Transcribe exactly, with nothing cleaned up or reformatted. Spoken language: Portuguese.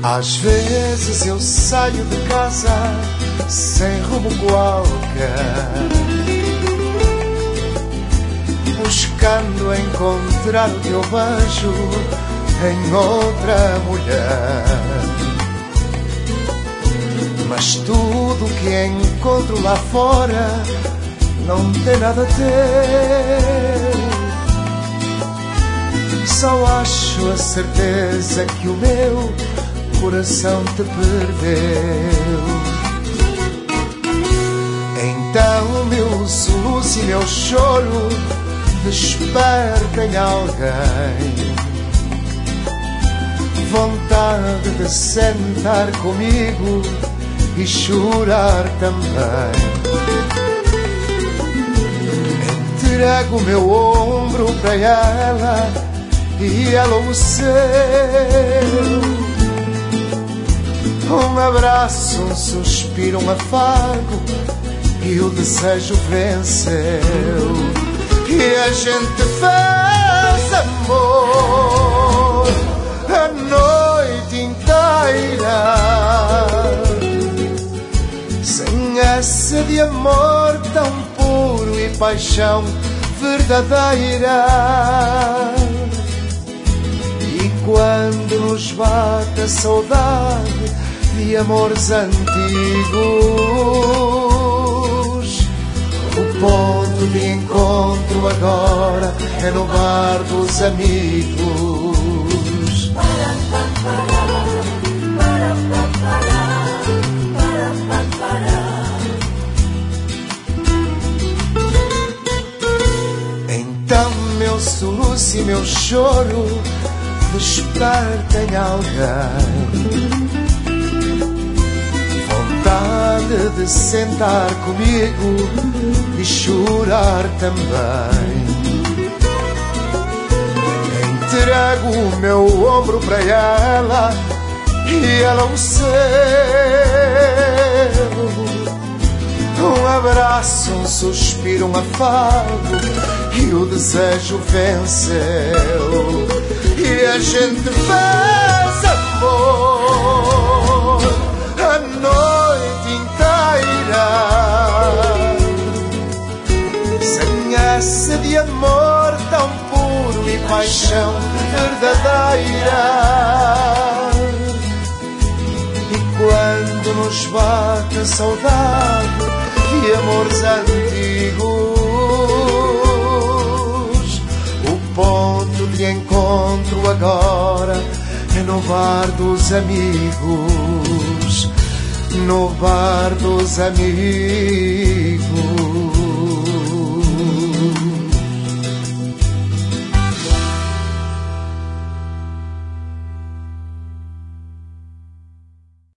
Às vezes eu saio de casa sem rumo qualquer, buscando encontrar o teu beijo em outra mulher. Mas tudo que encontro lá fora não tem nada a ter. Só acho a certeza que o meu coração te perdeu. Então meu soluço e meu choro despertem alguém, vontade de sentar comigo e chorar também. Entrego o meu ombro para ela e ela o seu. Um abraço, um suspiro, um afago, e o desejo venceu. E a gente fez amor a noite inteira, sem essa de amor tão puro e paixão verdadeira. E quando nos bate a saudade de amores antigos, o ponto de encontro agora é no bar dos amigos. Então meu soluço e meu choro despertem alguém, vontade de sentar comigo e chorar também. Entrego o meu ombro para ela e ela o seu. Um abraço, um suspiro, um afago, e o desejo venceu. E a gente fez amor a noite inteira, sem essa de amor tão puro e paixão verdadeira. E quando nos bate a saudade de amores antigos, o ponto de encontro agora é no bar dos amigos, no bar dos amigos.